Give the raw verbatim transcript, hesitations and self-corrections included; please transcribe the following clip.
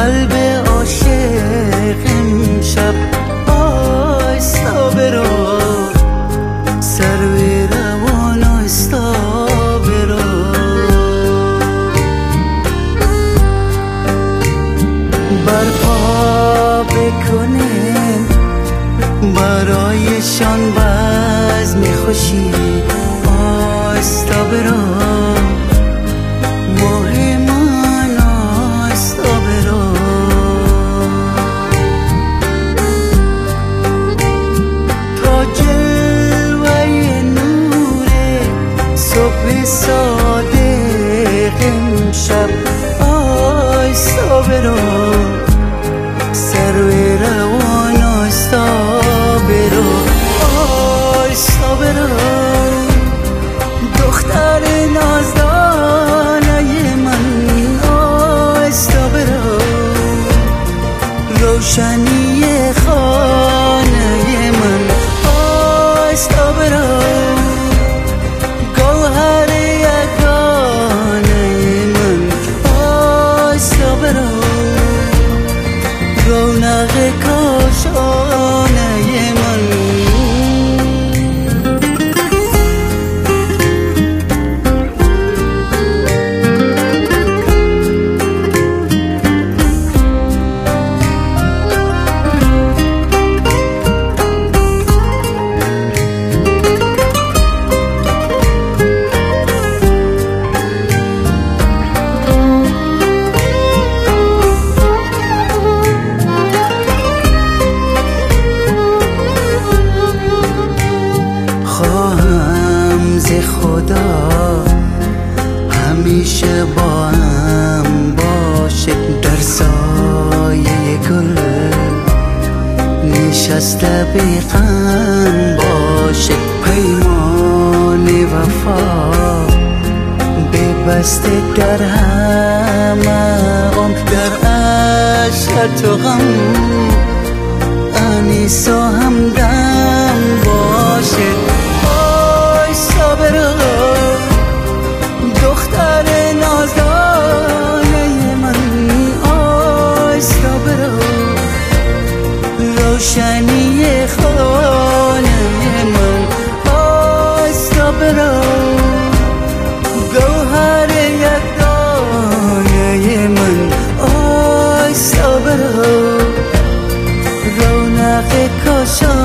قلب عاشق امشب آیستا برو سر و روان آیستا برو برپا بکنیم برایشان بزم خوشی آیستا برو مهمان آیستا برو تا جلوه نور صبح صادق امشب آیستا برو سر و روان آیستا برو آیستا برو دختر نازدانه من آیستا برو روشنی خانه من آیستا برو گوهر یگانه من آیستا برو رونق کاشانه من خدا همیشه با هم باشه در سایه گل نشسته بیغم باشه پیمان وفا ببسته در همه غم در عشق و غم انیس و همدم باشه آیستا برو دختر نازدانه من آیستا برو روشنی خانه من آیستا برو گوهر یگانه من آیستا برو رونق کاشانه